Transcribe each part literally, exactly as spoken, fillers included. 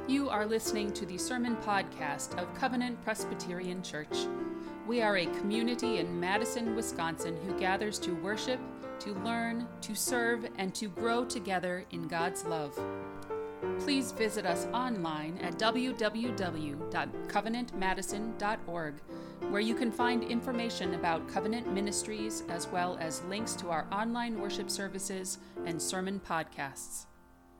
You are listening to the sermon podcast of Covenant Presbyterian Church. We are a community in Madison, Wisconsin who gathers to worship, to learn, to serve, and to grow together in God's love. Please visit us online at w w w dot covenant madison dot org, where you can find information about Covenant Ministries as well as links to our online worship services and sermon podcasts.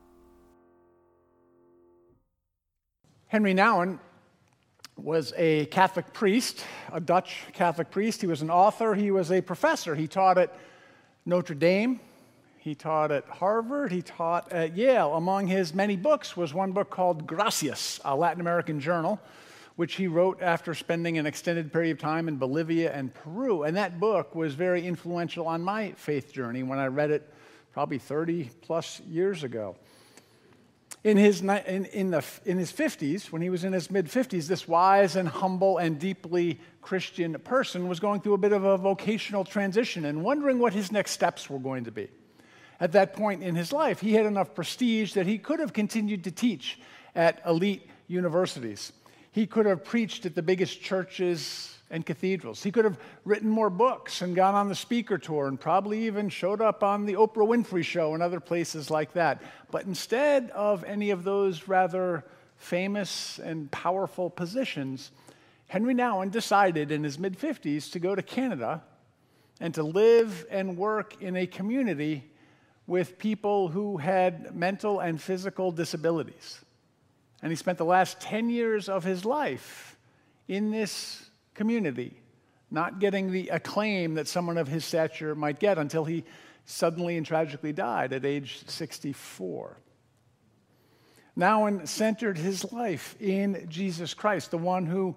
Henry Nouwen was a Catholic priest, a Dutch Catholic priest. He was an author. He was a professor. He taught at Notre Dame. He taught at Harvard. He taught at Yale. Among his many books was one book called Gracias, a Latin American journal, which he wrote after spending an extended period of time in Bolivia and Peru. And that book was very influential on my faith journey when I read it probably thirty plus years ago. In his, in, in, the, in his fifties, when he was in his mid-fifties, this wise and humble and deeply Christian person was going through a bit of a vocational transition and wondering what his next steps were going to be. At that point in his life, he had enough prestige that he could have continued to teach at elite universities. He could have preached at the biggest churches and cathedrals. He could have written more books and gone on the speaker tour and probably even showed up on the Oprah Winfrey Show and other places like that. But instead of any of those rather famous and powerful positions, Henry Nouwen decided in his mid-fifties to go to Canada and to live and work in a community with people who had mental and physical disabilities. And he spent the last ten years of his life in this community, not getting the acclaim that someone of his stature might get until he suddenly and tragically died at age sixty-four. Nouwen centered his life in Jesus Christ, the one who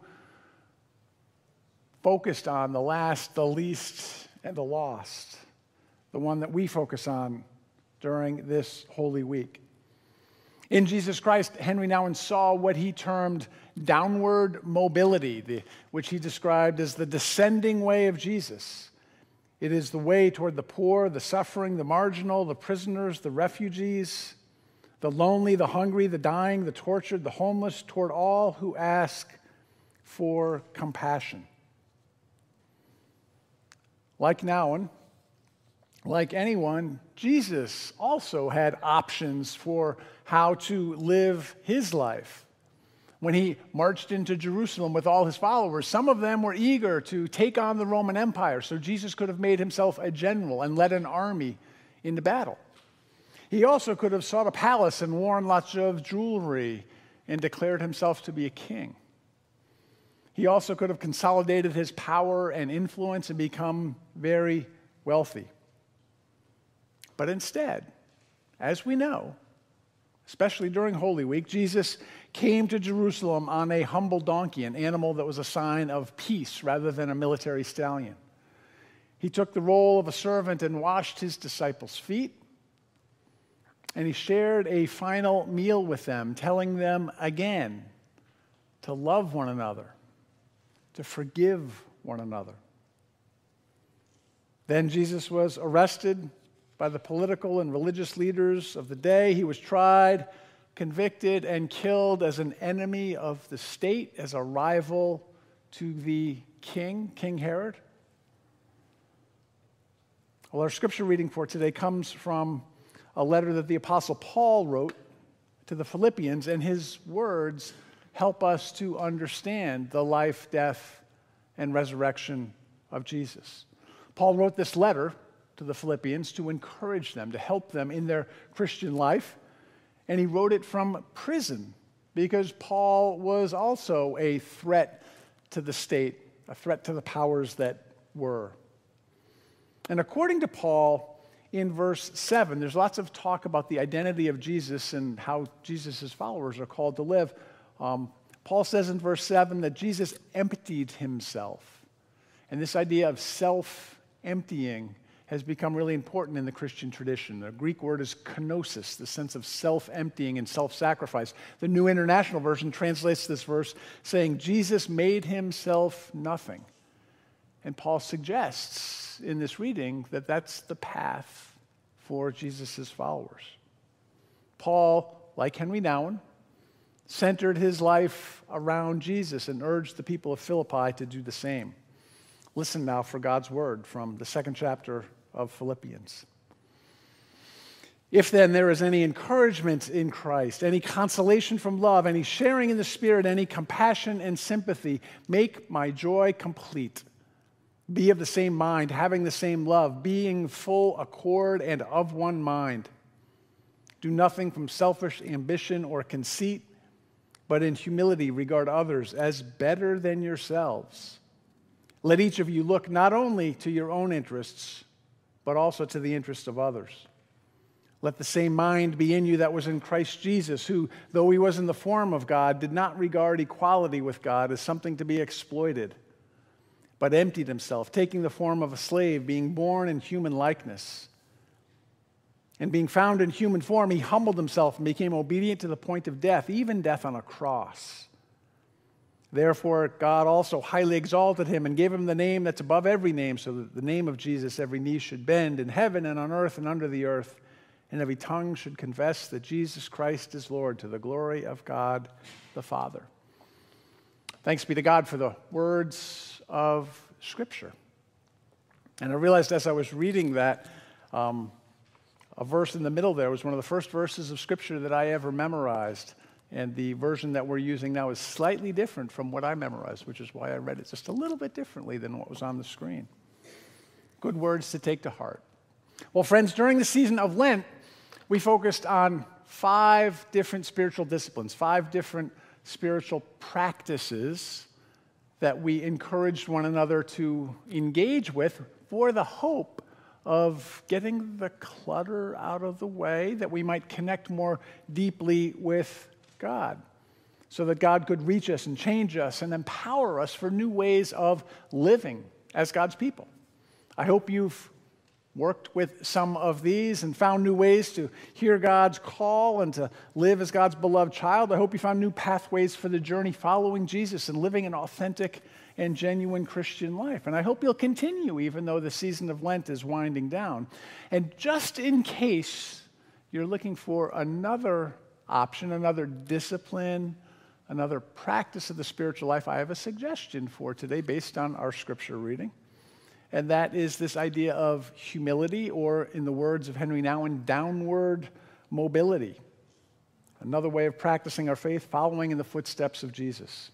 focused on the last, the least, and the lost, the one that we focus on during this Holy Week. In Jesus Christ, Henry Nouwen saw what he termed downward mobility, the, which he described as the descending way of Jesus. It is the way toward the poor, the suffering, the marginal, the prisoners, the refugees, the lonely, the hungry, the dying, the tortured, the homeless, toward all who ask for compassion. Like Nouwen, like anyone, Jesus also had options for how to live his life. When he marched into Jerusalem with all his followers, some of them were eager to take on the Roman Empire, so Jesus could have made himself a general and led an army into battle. He also could have sought a palace and worn lots of jewelry and declared himself to be a king. He also could have consolidated his power and influence and become very wealthy. But instead, as we know, especially during Holy Week, Jesus came to Jerusalem on a humble donkey, an animal that was a sign of peace rather than a military stallion. He took the role of a servant and washed his disciples' feet, and he shared a final meal with them, telling them again to love one another, to forgive one another. Then Jesus was arrested by the political and religious leaders of the day. He was tried, convicted, and killed as an enemy of the state, as a rival to the king, King Herod. Well, our scripture reading for today comes from a letter that the Apostle Paul wrote to the Philippians, and his words help us to understand the life, death, and resurrection of Jesus. Paul wrote this letter to the Philippians to encourage them, to help them in their Christian life. And he wrote it from prison because Paul was also a threat to the state, a threat to the powers that were. And according to Paul, in verse seven, there's lots of talk about the identity of Jesus and how Jesus' followers are called to live. Um, Paul says in verse seven that Jesus emptied himself. And this idea of self-emptying has become really important in the Christian tradition. The Greek word is kenosis, the sense of self-emptying and self-sacrifice. The New International Version translates this verse saying, Jesus made himself nothing. And Paul suggests in this reading that that's the path for Jesus' followers. Paul, like Henry Nouwen, centered his life around Jesus and urged the people of Philippi to do the same. Listen now for God's word from the second chapter of Philippians. If then there is any encouragement in Christ, any consolation from love, any sharing in the Spirit, any compassion and sympathy, make my joy complete. Be of the same mind, having the same love, being full accord and of one mind. Do nothing from selfish ambition or conceit, but in humility regard others as better than yourselves. Let each of you look not only to your own interests, but also to the interests of others. Let the same mind be in you that was in Christ Jesus, who, though he was in the form of God, did not regard equality with God as something to be exploited, but emptied himself, taking the form of a slave, being born in human likeness. And being found in human form, he humbled himself and became obedient to the point of death, even death on a cross. Therefore, God also highly exalted him and gave him the name that's above every name, so that the name of Jesus every knee should bend in heaven and on earth and under the earth, and every tongue should confess that Jesus Christ is Lord, to the glory of God the Father. Thanks be to God for the words of Scripture. And I realized as I was reading that, um, a verse in the middle there was one of the first verses of Scripture that I ever memorized. And the version that we're using now is slightly different from what I memorized, which is why I read it just a little bit differently than what was on the screen. Good words to take to heart. Well, friends, during the season of Lent, we focused on five different spiritual disciplines, five different spiritual practices that we encouraged one another to engage with for the hope of getting the clutter out of the way, that we might connect more deeply with God, so that God could reach us and change us and empower us for new ways of living as God's people. I hope you've worked with some of these and found new ways to hear God's call and to live as God's beloved child. I hope you found new pathways for the journey following Jesus and living an authentic and genuine Christian life. And I hope you'll continue even though the season of Lent is winding down. And just in case you're looking for another option, another discipline, another practice of the spiritual life, I have a suggestion for today based on our scripture reading. And that is this idea of humility, or in the words of Henry Nouwen, downward mobility. Another way of practicing our faith, following in the footsteps of Jesus.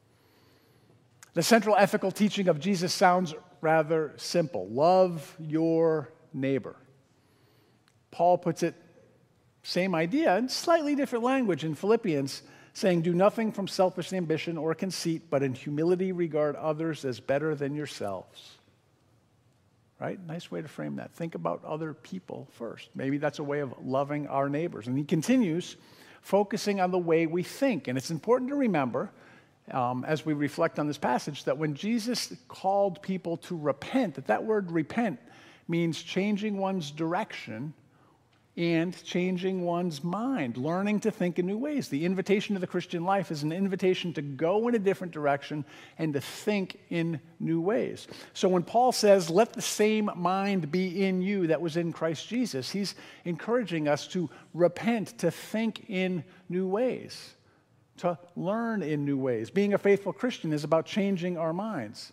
The central ethical teaching of Jesus sounds rather simple. Love your neighbor. Paul puts it, same idea, in slightly different language in Philippians, saying, do nothing from selfish ambition or conceit, but in humility regard others as better than yourselves. Right? Nice way to frame that. Think about other people first. Maybe that's a way of loving our neighbors. And he continues, focusing on the way we think. And it's important to remember, um, as we reflect on this passage, that when Jesus called people to repent, that that word repent means changing one's direction and changing one's mind, learning to think in new ways. The invitation to the Christian life is an invitation to go in a different direction and to think in new ways. So when Paul says, let the same mind be in you that was in Christ Jesus, he's encouraging us to repent, to think in new ways, to learn in new ways. Being a faithful Christian is about changing our minds.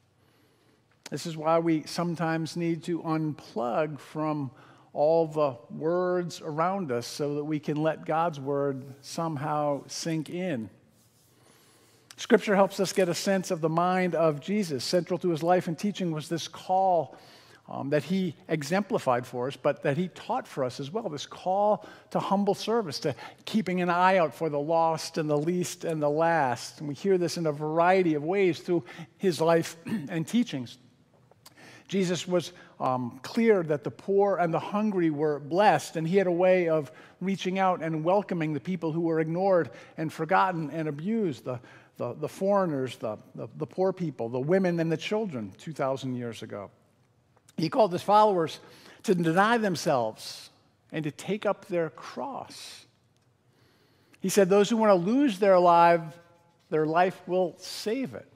This is why we sometimes need to unplug from all the words around us so that we can let God's word somehow sink in. Scripture helps us get a sense of the mind of Jesus. Central to his life and teaching was this call um, that he exemplified for us, but that he taught for us as well, this call to humble service, to keeping an eye out for the lost and the least and the last. And we hear this in a variety of ways through his life and teachings. Jesus was um, clear that the poor and the hungry were blessed, and he had a way of reaching out and welcoming the people who were ignored and forgotten and abused, the, the, the foreigners, the, the, the poor people, the women and the children two thousand years ago. He called his followers to deny themselves and to take up their cross. He said those who want to lose their life, their life will save it.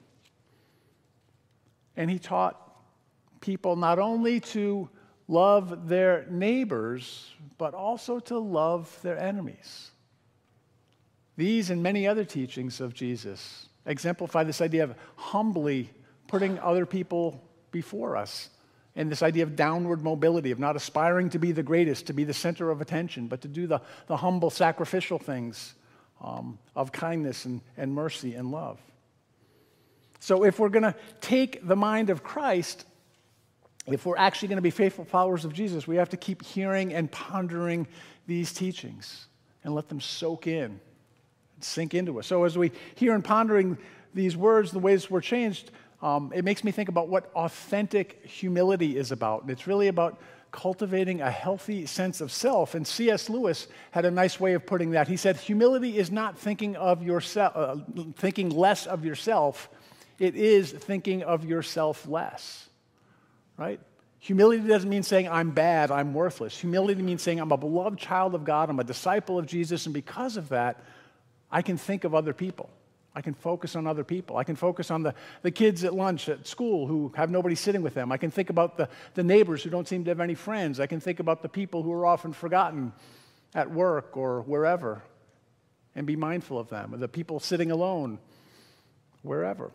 And he taught people not only to love their neighbors, but also to love their enemies. These and many other teachings of Jesus exemplify this idea of humbly putting other people before us, and this idea of downward mobility, of not aspiring to be the greatest, to be the center of attention, but to do the, the humble, sacrificial things um, of kindness and, and mercy and love. So if we're going to take the mind of Christ, if we're actually going to be faithful followers of Jesus, we have to keep hearing and pondering these teachings and let them soak in and sink into us. So as we hear and pondering these words, the ways we're changed, um, it makes me think about what authentic humility is about. And it's really about cultivating a healthy sense of self. And C S Lewis had a nice way of putting that. He said, humility is not thinking of yourself, uh, thinking less of yourself. It is thinking of yourself less, right? Humility doesn't mean saying I'm bad, I'm worthless. Humility means saying I'm a beloved child of God, I'm a disciple of Jesus, and because of that, I can think of other people. I can focus on other people. I can focus on the, the kids at lunch at school who have nobody sitting with them. I can think about the, the neighbors who don't seem to have any friends. I can think about the people who are often forgotten at work or wherever and be mindful of them, or the people sitting alone wherever.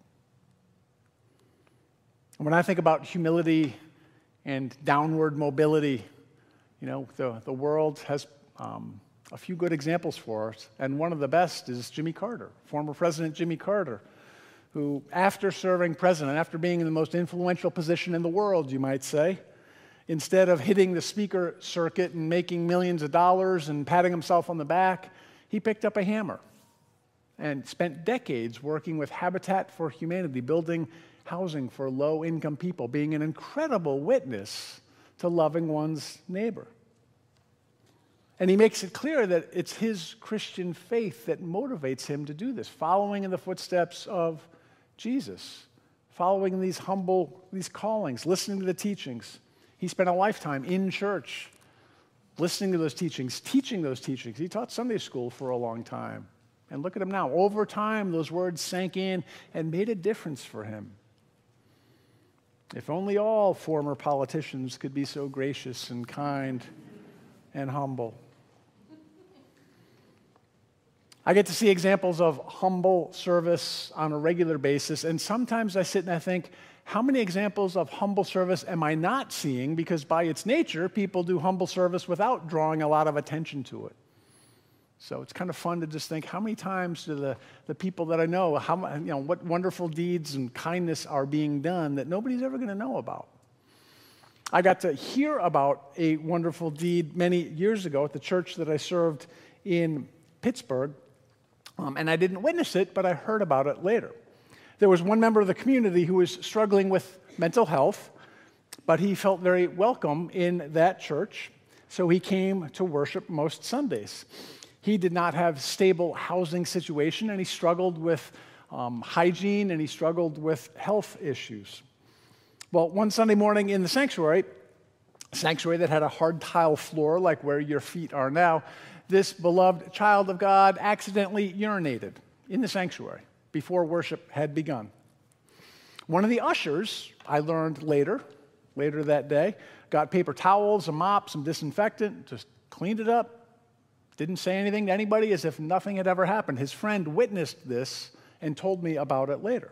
And when I think about humility and downward mobility, you know, the, the world has um, a few good examples for us, and one of the best is Jimmy Carter, former President Jimmy Carter, who, after serving president, after being in the most influential position in the world, you might say, instead of hitting the speaker circuit and making millions of dollars and patting himself on the back, he picked up a hammer and spent decades working with Habitat for Humanity, building housing for low-income people, being an incredible witness to loving one's neighbor. And he makes it clear that it's his Christian faith that motivates him to do this, following in the footsteps of Jesus, following these humble, these callings, listening to the teachings. He spent a lifetime in church, listening to those teachings, teaching those teachings. He taught Sunday school for a long time. And look at him now. Over time, those words sank in and made a difference for him. If only all former politicians could be so gracious and kind and humble. I get to see examples of humble service on a regular basis, and sometimes I sit and I think, how many examples of humble service am I not seeing? Because by its nature, people do humble service without drawing a lot of attention to it. So it's kind of fun to just think, how many times do the, the people that I know, how, you know, what wonderful deeds and kindness are being done that nobody's ever going to know about? I got to hear about a wonderful deed many years ago at the church that I served in Pittsburgh, um, and I didn't witness it, but I heard about it later. There was one member of the community who was struggling with mental health, but he felt very welcome in that church, so he came to worship most Sundays. He did not have stable housing situation, and he struggled with um, hygiene, and he struggled with health issues. Well, one Sunday morning in the sanctuary, a sanctuary that had a hard tile floor like where your feet are now, this beloved child of God accidentally urinated in the sanctuary before worship had begun. One of the ushers, I learned later, later that day, got paper towels, a mop, some disinfectant, just cleaned it up, didn't say anything to anybody as if nothing had ever happened. His friend witnessed this and told me about it later.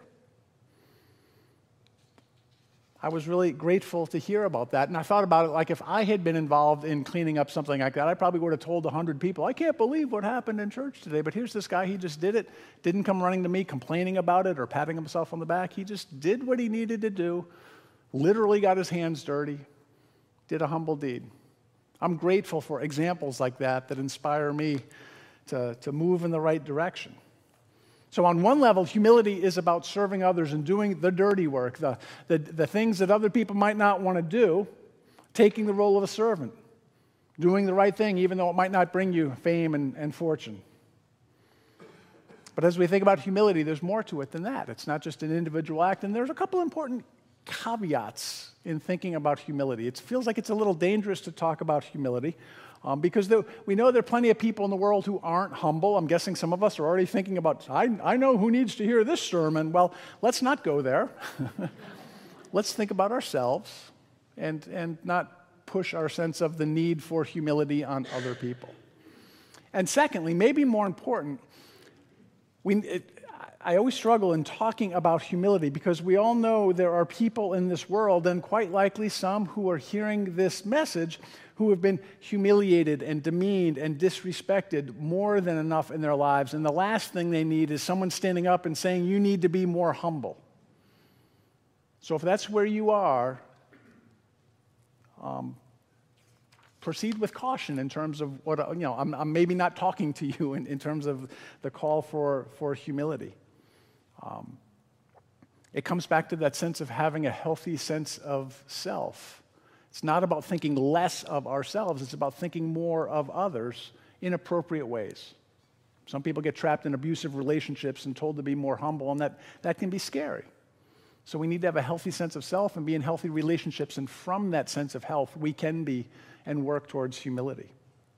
I was really grateful to hear about that, and I thought about it like if I had been involved in cleaning up something like that, I probably would have told a hundred people, I can't believe what happened in church today, but here's this guy, he just did it, didn't come running to me complaining about it or patting himself on the back. He just did what he needed to do, literally got his hands dirty, did a humble deed. I'm grateful for examples like that that inspire me to, to move in the right direction. So on one level, humility is about serving others and doing the dirty work, the, the, the things that other people might not want to do, taking the role of a servant, doing the right thing even though it might not bring you fame and, and fortune. But as we think about humility, there's more to it than that. It's not just an individual act, and there's a couple important caveats in thinking about humility. It feels like it's a little dangerous to talk about humility um, because there, we know there are plenty of people in the world who aren't humble. I'm guessing some of us are already thinking about, I, I know who needs to hear this sermon. Well, let's not go there. Let's think about ourselves and, and not push our sense of the need for humility on other people. And secondly, maybe more important, we, it, I always struggle in talking about humility because we all know there are people in this world, and quite likely some who are hearing this message, who have been humiliated and demeaned and disrespected more than enough in their lives. And the last thing they need is someone standing up and saying, you need to be more humble. So if that's where you are, um, proceed with caution in terms of what, you know, I'm, I'm maybe not talking to you in, in terms of the call for, for humility. Um, it comes back to that sense of having a healthy sense of self. It's not about thinking less of ourselves. It's about thinking more of others in appropriate ways. Some people get trapped in abusive relationships and told to be more humble, and that, that can be scary. So we need to have a healthy sense of self and be in healthy relationships, and from that sense of health, we can be and work towards humility.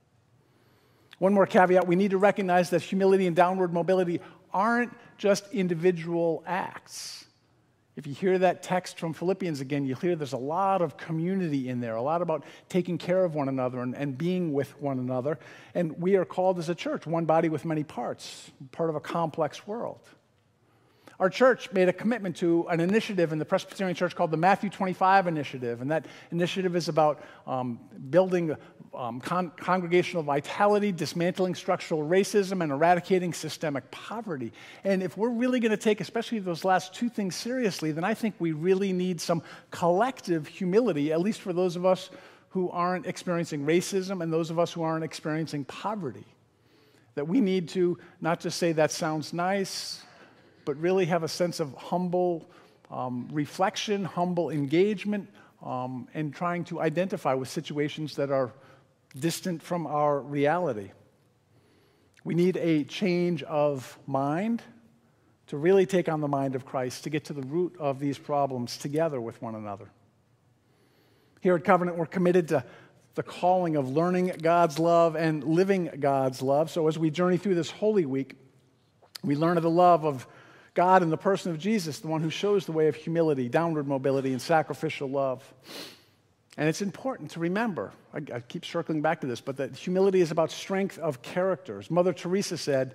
One more caveat, we need to recognize that humility and downward mobility aren't just individual acts. If you hear that text from Philippians again, you'll hear there's a lot of community in there, a lot about taking care of one another and, and being with one another. And we are called as a church, one body with many parts, part of a complex world. Our church made a commitment to an initiative in the Presbyterian Church called the Matthew twenty-five Initiative, and that initiative is about um, building um, con- congregational vitality, dismantling structural racism, and eradicating systemic poverty. And if we're really going to take especially those last two things seriously, then I think we really need some collective humility, at least for those of us who aren't experiencing racism and those of us who aren't experiencing poverty. That we need to not just say that sounds nice, but really have a sense of humble um, reflection, humble engagement, um, and trying to identify with situations that are distant from our reality. We need a change of mind to really take on the mind of Christ, to get to the root of these problems together with one another. Here at Covenant, we're committed to the calling of learning God's love and living God's love. So as we journey through this Holy Week, we learn of the love of God in the person of Jesus, the one who shows the way of humility, downward mobility, and sacrificial love. And it's important to remember, I, I keep circling back to this, but that humility is about strength of characters. Mother Teresa said,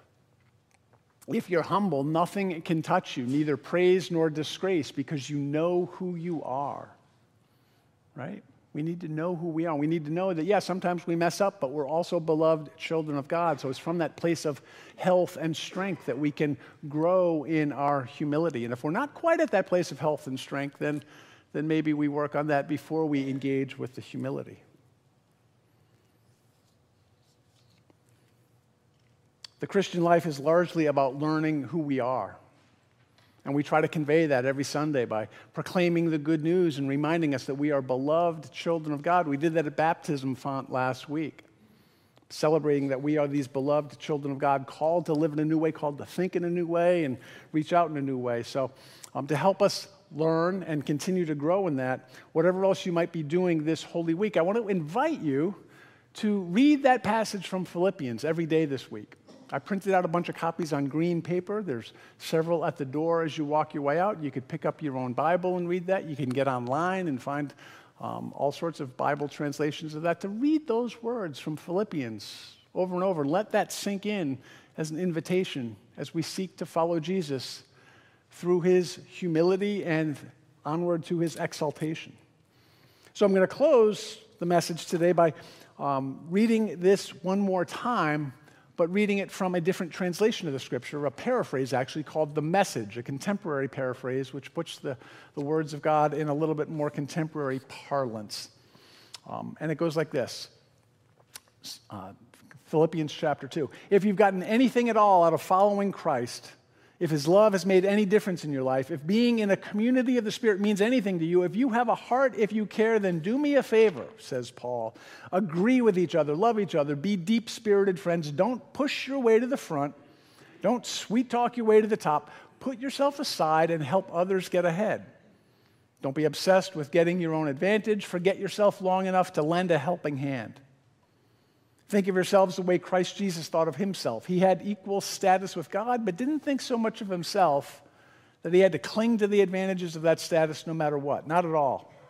if you're humble, nothing can touch you, neither praise nor disgrace, because you know who you are, right? We need to know who we are. We need to know that, yeah, sometimes we mess up, but we're also beloved children of God. So it's from that place of health and strength that we can grow in our humility. And if we're not quite at that place of health and strength, then, then maybe we work on that before we engage with the humility. The Christian life is largely about learning who we are. And we try to convey that every Sunday by proclaiming the good news and reminding us that we are beloved children of God. We did that at baptism font last week, celebrating that we are these beloved children of God, called to live in a new way, called to think in a new way, and reach out in a new way. So um, to help us learn and continue to grow in that, whatever else you might be doing this Holy Week, I want to invite you to read that passage from Philippians every day this week. I printed out a bunch of copies on green paper. There's several at the door as you walk your way out. You could pick up your own Bible and read that. You can get online and find um, all sorts of Bible translations of that. To read those words from Philippians over and over, let that sink in as an invitation as we seek to follow Jesus through his humility and onward to his exaltation. So I'm going to close the message today by um, reading this one more time, but reading it from a different translation of the scripture, a paraphrase actually called The Message, a contemporary paraphrase which puts the, the words of God in a little bit more contemporary parlance. Um, and it goes like this, uh, Philippians chapter two. If you've gotten anything at all out of following Christ, if his love has made any difference in your life, if being in a community of the Spirit means anything to you, if you have a heart, if you care, then do me a favor, says Paul. Agree with each other, love each other, be deep-spirited friends. Don't push your way to the front. Don't sweet-talk your way to the top. Put yourself aside and help others get ahead. Don't be obsessed with getting your own advantage. Forget yourself long enough to lend a helping hand. Think of yourselves the way Christ Jesus thought of himself. He had equal status with God, but didn't think so much of himself that he had to cling to the advantages of that status no matter what. Not at all.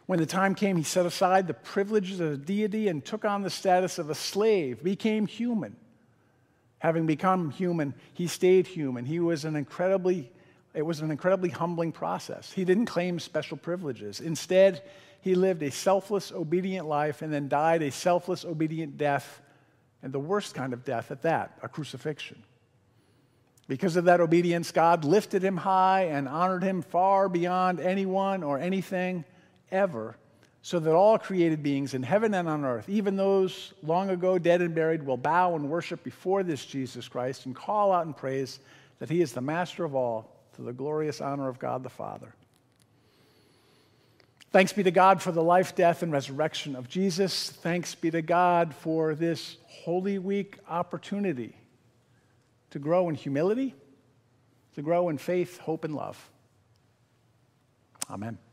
When the time came, he set aside the privileges of a deity and took on the status of a slave, became human. Having become human, he stayed human. He was an incredibly, it was an incredibly humbling process. He didn't claim special privileges. Instead, he lived a selfless, obedient life and then died a selfless, obedient death, and the worst kind of death at that, a crucifixion. Because of that obedience, God lifted him high and honored him far beyond anyone or anything ever, so that all created beings in heaven and on earth, even those long ago dead and buried, will bow and worship before this Jesus Christ and call out in praise that he is the master of all, to the glorious honor of God the Father. Thanks be to God for the life, death, and resurrection of Jesus. Thanks be to God for this Holy Week opportunity to grow in humility, to grow in faith, hope, and love. Amen.